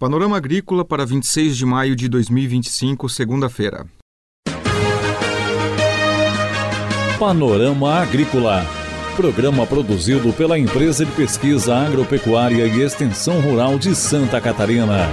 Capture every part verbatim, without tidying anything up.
Panorama Agrícola para vinte e seis de maio de dois mil e vinte e cinco, segunda-feira. Panorama Agrícola, programa produzido pela Empresa de Pesquisa Agropecuária e Extensão Rural de Santa Catarina.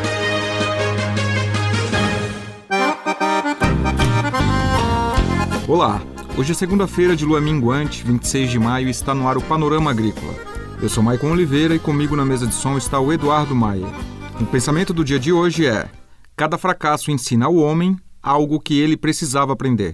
Olá, hoje é segunda-feira de lua minguante, vinte e seis de maio, e está no ar o Panorama Agrícola. Eu sou Maicon Oliveira e comigo na mesa de som está o Eduardo Maia. O pensamento do dia de hoje é: cada fracasso ensina ao homem algo que ele precisava aprender.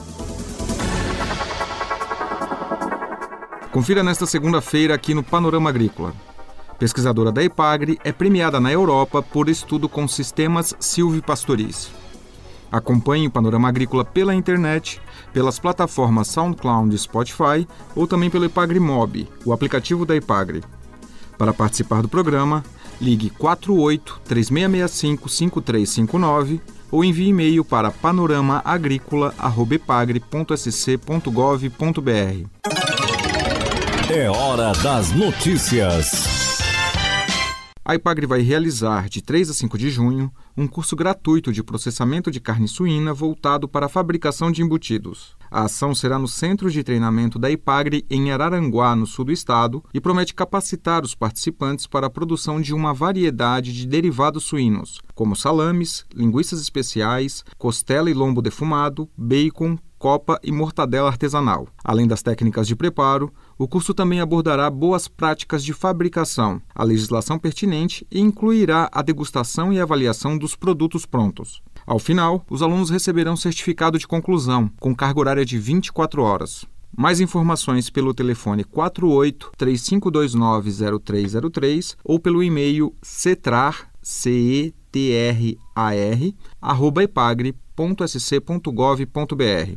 Confira nesta segunda-feira aqui no Panorama Agrícola. Pesquisadora da EPAGRE é premiada na Europa por estudo com sistemas silvipastoris. Acompanhe o Panorama Agrícola pela internet, pelas plataformas SoundCloud e Spotify ou também pelo EPAGRE Mob, o aplicativo da EPAGRE. Para participar do programa, ligue quatro oito, três seis seis cinco, cinco três cinco nove ou envie e-mail para panoramaagricola arroba epagre ponto s c ponto gov ponto b r. É hora das notícias. A EPAGRE vai realizar, de três a cinco de junho, um curso gratuito de processamento de carne suína voltado para a fabricação de embutidos. A ação será no Centro de Treinamento da EPAGRE, em Araranguá, no sul do estado, e promete capacitar os participantes para a produção de uma variedade de derivados suínos, como salames, linguiças especiais, costela e lombo defumado, bacon, copa e mortadela artesanal. Além das técnicas de preparo, o curso também abordará boas práticas de fabricação, a legislação pertinente e incluirá a degustação e avaliação dos produtos prontos. Ao final, os alunos receberão certificado de conclusão, com carga horária de vinte e quatro horas. Mais informações pelo telefone quatro oito, três cinco dois nove, zero três zero três ou pelo e-mail cetrar, C E T R A R, arroba epagre ponto s c ponto gov ponto b r.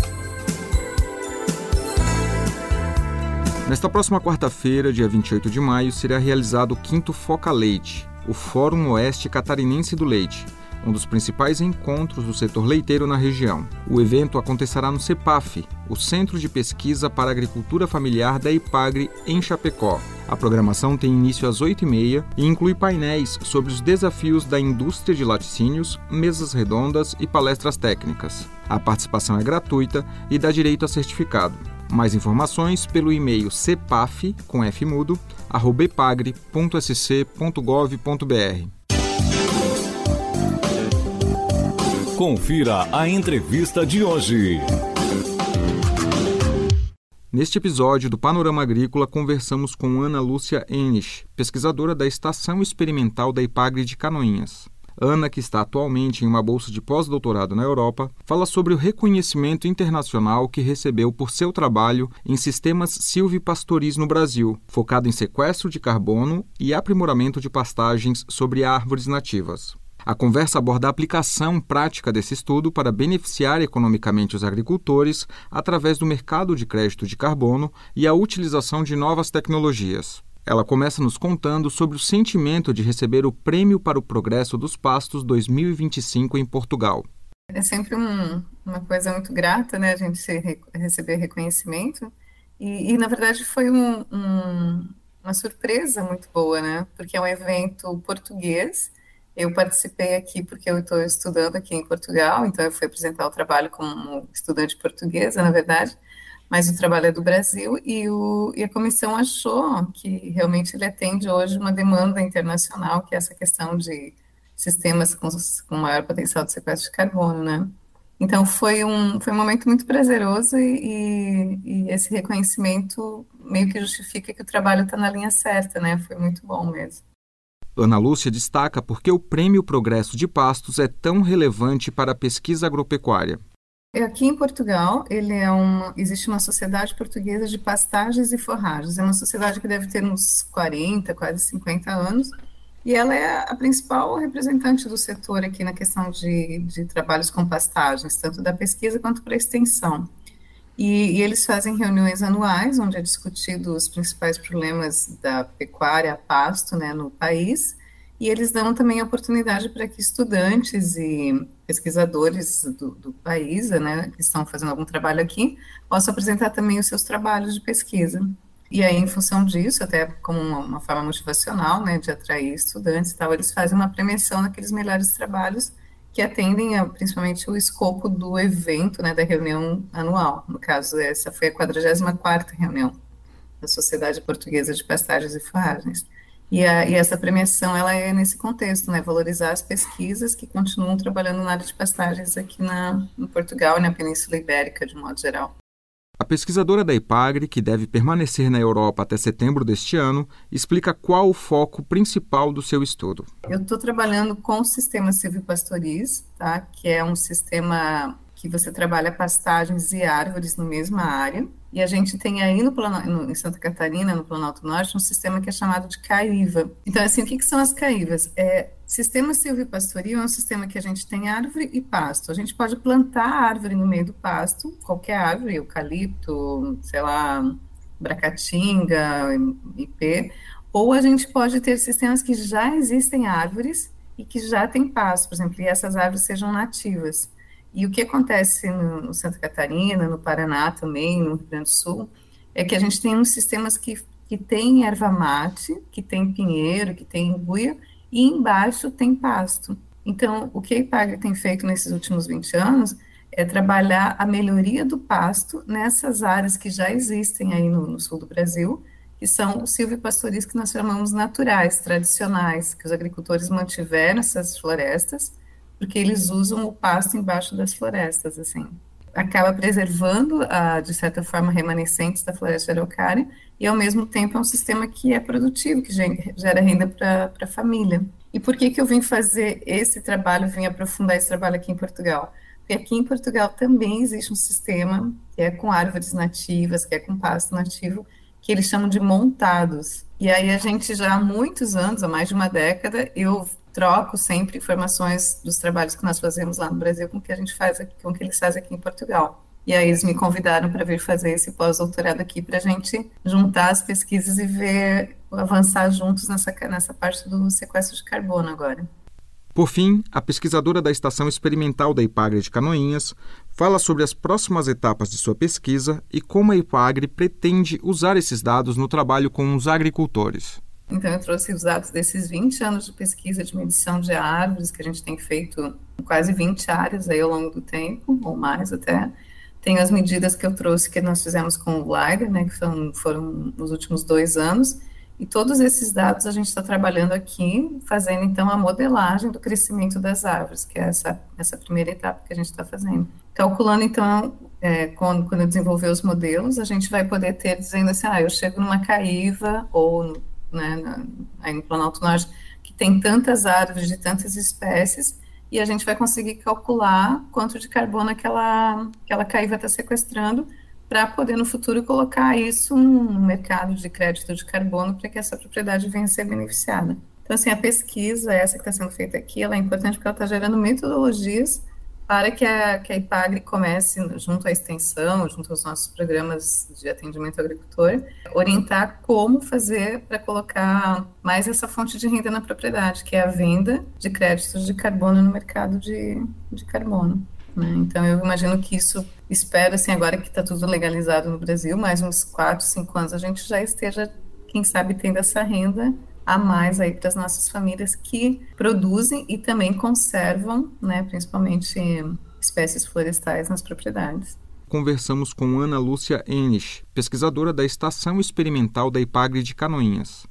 Nesta próxima quarta-feira, dia vinte e oito de maio, será realizado o quinto Foca Leite, o Fórum Oeste Catarinense do Leite, um dos principais encontros do setor leiteiro na região. O evento acontecerá no CEPAF, o Centro de Pesquisa para a Agricultura Familiar da EPAGRE, em Chapecó. A programação tem início às oito e meia e inclui painéis sobre os desafios da indústria de laticínios, mesas redondas e palestras técnicas. A participação é gratuita e dá direito a certificado. Mais informações pelo e-mail cepaf, com F mudo, arroba epagre ponto s c ponto gov ponto b r. Confira a entrevista de hoje. Neste episódio do Panorama Agrícola, conversamos com Ana Lúcia Enich, pesquisadora da Estação Experimental da EPAGRE de Canoinhas. Ana, que está atualmente em uma bolsa de pós-doutorado na Europa, fala sobre o reconhecimento internacional que recebeu por seu trabalho em sistemas silvipastoris no Brasil, focado em sequestro de carbono e aprimoramento de pastagens sobre árvores nativas. A conversa aborda a aplicação prática desse estudo para beneficiar economicamente os agricultores através do mercado de crédito de carbono e a utilização de novas tecnologias. Ela começa nos contando sobre o sentimento de receber o Prêmio para o Progresso dos Pastos dois mil e vinte e cinco em Portugal. É sempre um, uma coisa muito grata, né, a gente re- receber reconhecimento. E, e na verdade, foi um, um, uma surpresa muito boa, né, porque é um evento português. Eu participei aqui porque eu estou estudando aqui em Portugal, então eu fui apresentar o trabalho como estudante portuguesa, na verdade, mas o trabalho é do Brasil e, o, e a comissão achou que realmente ele atende hoje uma demanda internacional, que é essa questão de sistemas com, com maior potencial de sequestro de carbono, né? Então foi um, foi um momento muito prazeroso e, e, e esse reconhecimento meio que justifica que o trabalho está na linha certa, né? Foi muito bom mesmo. Ana Lúcia destaca por que o Prêmio Progresso de Pastos é tão relevante para a pesquisa agropecuária. Aqui em Portugal, ele é uma, existe uma sociedade portuguesa de pastagens e forragens. É uma sociedade que deve ter uns quarenta, quase cinquenta anos, e ela é a principal representante do setor aqui na questão de, de trabalhos com pastagens, tanto da pesquisa quanto para a extensão. E, e eles fazem reuniões anuais, onde é discutido os principais problemas da pecuária a pasto, né, no país, e eles dão também a oportunidade para que estudantes e pesquisadores do, do país, né, que estão fazendo algum trabalho aqui, possam apresentar também os seus trabalhos de pesquisa. E aí, em função disso, até como uma, uma forma motivacional, né, de atrair estudantes e tal, eles fazem uma premiação naqueles melhores trabalhos que atendem a, principalmente o escopo do evento, né, da reunião anual. No caso, essa foi a quadragésima quarta reunião da Sociedade Portuguesa de Pastagens e Forragens. E, a, e essa premiação, ela é nesse contexto, né, valorizar as pesquisas que continuam trabalhando na área de pastagens aqui na, em Portugal e na Península Ibérica, de modo geral. A pesquisadora da IPAGRE, que deve permanecer na Europa até setembro deste ano, explica qual o foco principal do seu estudo. Eu estou trabalhando com o sistema silvipastoris, tá? Que é um sistema que você trabalha pastagens e árvores na mesma área. E a gente tem aí no, no, em Santa Catarina, no Planalto Norte, um sistema que é chamado de CAIVA. Então, assim, o que, que são as CAIVAs? É, sistema silvipastoril é um sistema que a gente tem árvore e pasto. A gente pode plantar a árvore no meio do pasto, qualquer árvore, eucalipto, sei lá, bracatinga, ipê, ou a gente pode ter sistemas que já existem árvores e que já tem pasto, por exemplo, e essas árvores sejam nativas. E o que acontece no, no Santa Catarina, no Paraná também, no Rio Grande do Sul, é que a gente tem uns sistemas que, que tem erva mate, que tem pinheiro, que tem buia, e embaixo tem pasto. Então, o que a IPAGRE tem feito nesses últimos vinte anos é trabalhar a melhoria do pasto nessas áreas que já existem aí no, no sul do Brasil, que são os silvipastoris que nós chamamos naturais, tradicionais, que os agricultores mantiveram essas florestas, porque eles usam o pasto embaixo das florestas, assim. Acaba preservando, a, de certa forma, remanescentes da floresta araucária, e, ao mesmo tempo, é um sistema que é produtivo, que gera renda para a família. E por que que eu vim fazer esse trabalho, vim aprofundar esse trabalho aqui em Portugal? Porque aqui em Portugal também existe um sistema que é com árvores nativas, que é com pasto nativo, que eles chamam de montados. E aí a gente já há muitos anos, há mais de uma década, eu troco sempre informações dos trabalhos que nós fazemos lá no Brasil com o que a gente faz aqui, com o que eles fazem aqui em Portugal. E aí eles me convidaram para vir fazer esse pós-doutorado aqui para a gente juntar as pesquisas e ver, avançar juntos nessa, nessa parte do sequestro de carbono agora. Por fim, a pesquisadora da Estação Experimental da IPAGRE de Canoinhas fala sobre as próximas etapas de sua pesquisa e como a IPAGRE pretende usar esses dados no trabalho com os agricultores. Então, eu trouxe os dados desses vinte anos de pesquisa de medição de árvores, que a gente tem feito em quase vinte áreas aí ao longo do tempo, ou mais até. Tenho as medidas que eu trouxe, que nós fizemos com o LiDAR, né, que foram, foram nos últimos dois anos, e todos esses dados a gente está trabalhando aqui, fazendo, então, a modelagem do crescimento das árvores, que é essa, essa primeira etapa que a gente está fazendo. Calculando, então, é, quando, quando eu desenvolver os modelos, a gente vai poder ter, dizendo assim, ah, eu chego numa caiva, ou no Né, na, aí no Planalto Norte, que tem tantas árvores de tantas espécies, e a gente vai conseguir calcular quanto de carbono aquela, aquela caiva está sequestrando, para poder no futuro colocar isso no mercado de crédito de carbono, para que essa propriedade venha a ser beneficiada. Então, assim, a pesquisa, essa que está sendo feita aqui, ela é importante porque ela está gerando metodologias para que a, que a IPAGRE comece, junto à extensão, junto aos nossos programas de atendimento ao agricultor, orientar como fazer para colocar mais essa fonte de renda na propriedade, que é a venda de créditos de carbono no mercado de, de carbono. Né? Então, eu imagino que isso, espero, assim, agora que está tudo legalizado no Brasil, mais uns quatro, cinco anos, a gente já esteja, quem sabe, tendo essa renda a mais aí para as nossas famílias que produzem e também conservam, né, principalmente espécies florestais nas propriedades. Conversamos com Ana Lúcia Enes, pesquisadora da Estação Experimental da IPAGRE de Canoinhas.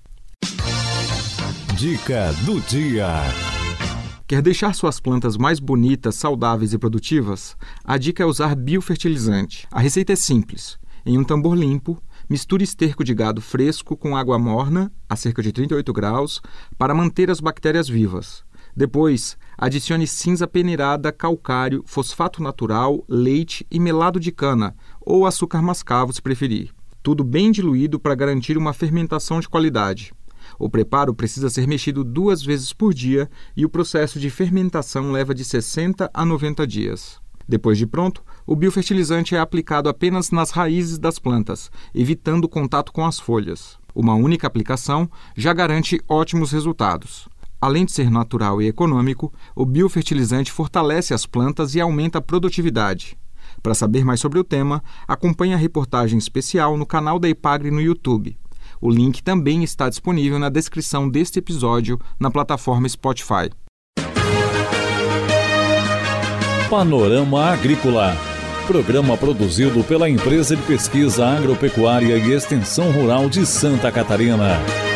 Dica do dia. Quer deixar suas plantas mais bonitas, saudáveis e produtivas? A dica é usar biofertilizante. A receita é simples. Em um tambor limpo, misture esterco de gado fresco com água morna, a cerca de trinta e oito graus, para manter as bactérias vivas. Depois, adicione cinza peneirada, calcário, fosfato natural, leite e melado de cana, ou açúcar mascavo se preferir. Tudo bem diluído para garantir uma fermentação de qualidade. O preparo precisa ser mexido duas vezes por dia e o processo de fermentação leva de sessenta a noventa dias. Depois de pronto, o biofertilizante é aplicado apenas nas raízes das plantas, evitando o contato com as folhas. Uma única aplicação já garante ótimos resultados. Além de ser natural e econômico, o biofertilizante fortalece as plantas e aumenta a produtividade. Para saber mais sobre o tema, acompanhe a reportagem especial no canal da Ipagre no YouTube. O link também está disponível na descrição deste episódio na plataforma Spotify. Panorama Agrícola. Programa produzido pela Empresa de Pesquisa Agropecuária e Extensão Rural de Santa Catarina.